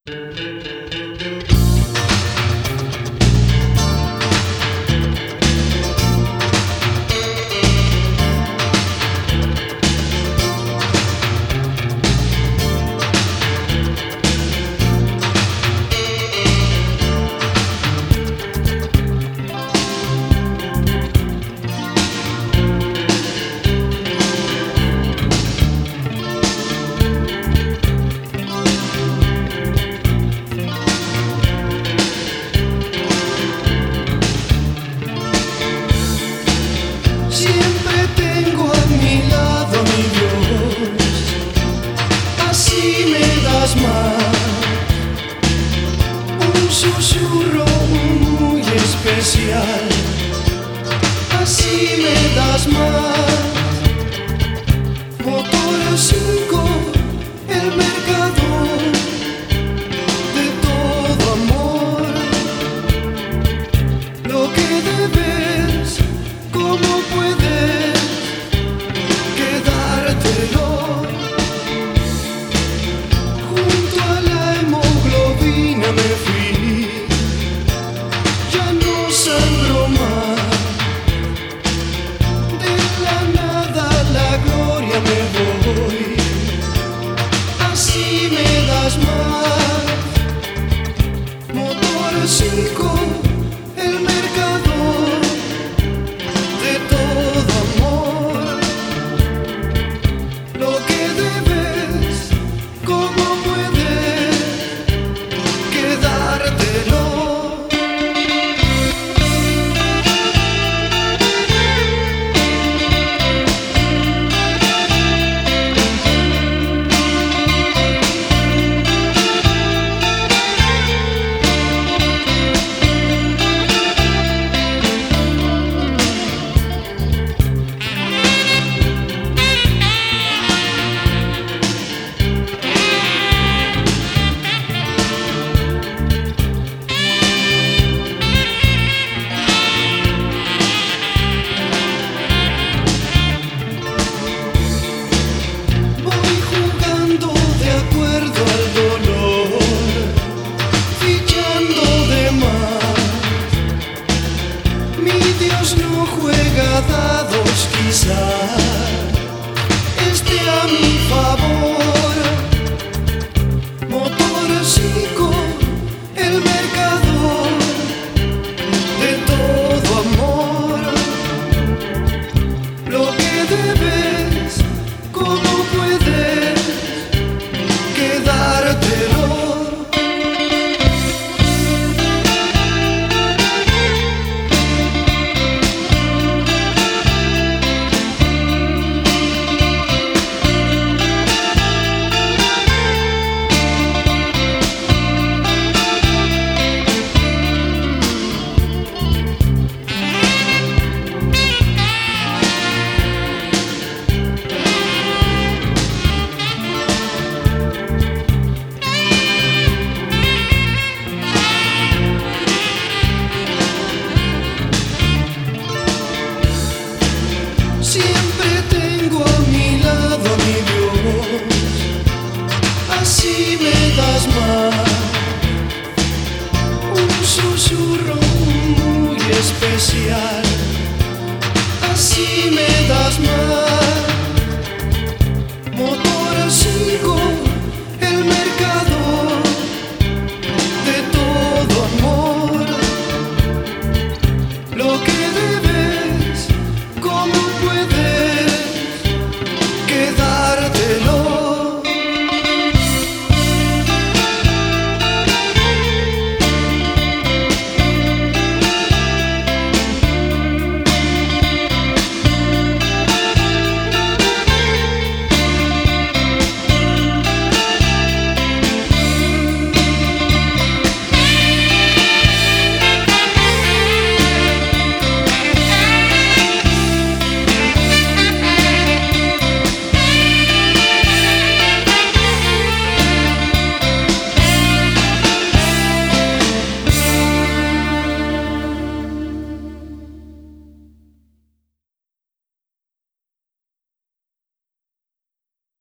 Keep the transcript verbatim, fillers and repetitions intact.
Un susurro muy especial, así me das más. Motor cinco, el mercador de todo amor. Lo que debes, cómo puedes quedártelo. Me fui, ya no sangro más. De la nada a la gloria me voy, así me das más. Motor cinco, el mercador de todo amor. Lo que debes, cómo puedes quedártelo. No juega dados, quizá esté a mi favor. Motor cinco, el mercador de todo amor. Lo que debes, cómo puedes quedártelo. Siempre tengo a mi lado a mi Dios, así me das más. Un susurro muy especial, así me das más.